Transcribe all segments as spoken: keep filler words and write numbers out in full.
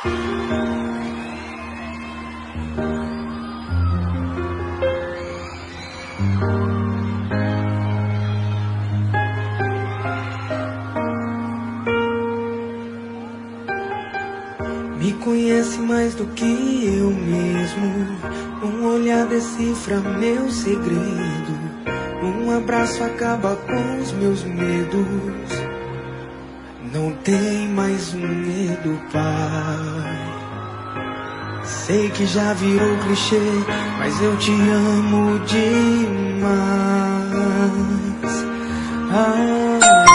Me conhece mais do que eu mesmo. Um olhar decifra meu segredo. Um abraço acaba com os meus medos. Não tem mais medo, pai. Sei que já virou clichê, mas eu te amo demais. Ah.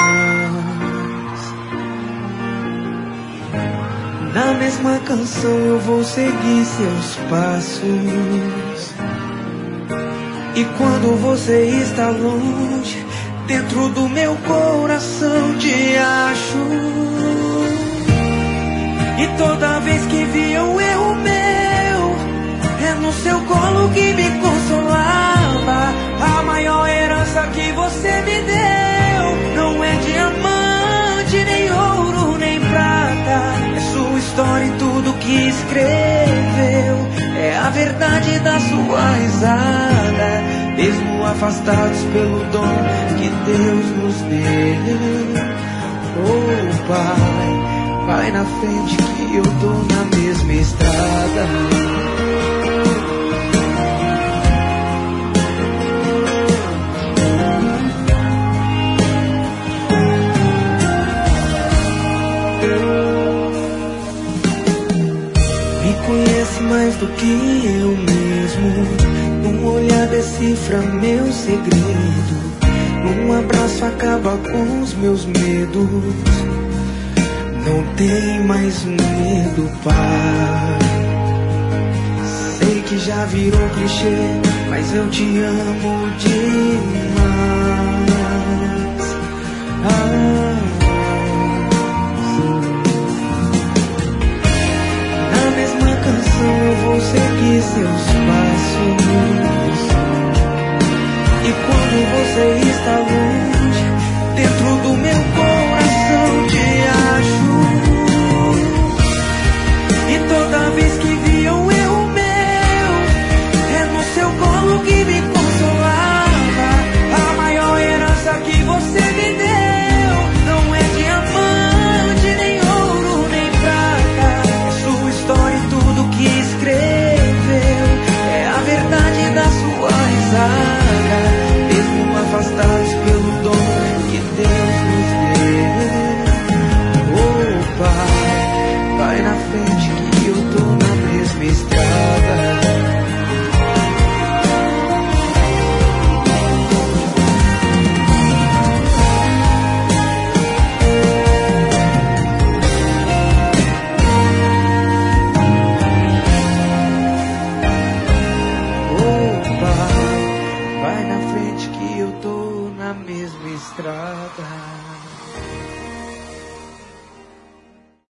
Na mesma canção eu vou seguir seus passos. E quando você está longe, dentro do meu coração te acho. E toda vez que vi um erro meu, é no seu colo que me consolava. A maior herança que você me deu não é diamante, nem ouro, nem prata. Sua história e tudo que escreveu é a verdade da sua risada, mesmo afastados pelo dom que Deus nos deu. Oh Pai, vai na frente que eu tô na mesma estrada. Conhece mais do que eu mesmo. Um olhar decifra meu segredo. Um abraço acaba com os meus medos. Não tem mais medo, pai. Sei que já virou clichê, mas eu te amo demais. Ah. Eu vou seguir seus passos. E quando você está longe, dentro do meu coração te acho. E toda vez que vi um erro meu, é no seu colo que me consolava. A maior herança que você me deu não é diamante, nem ouro, nem prata. É sua história e tudo que escreveu é a verdade da sua risada, mesmo afastados pelo dom que Deus nos deu. Oh Pai, vai na frente que eu tô na mesma estrada. Vai na frente que eu tô na mesma estrada.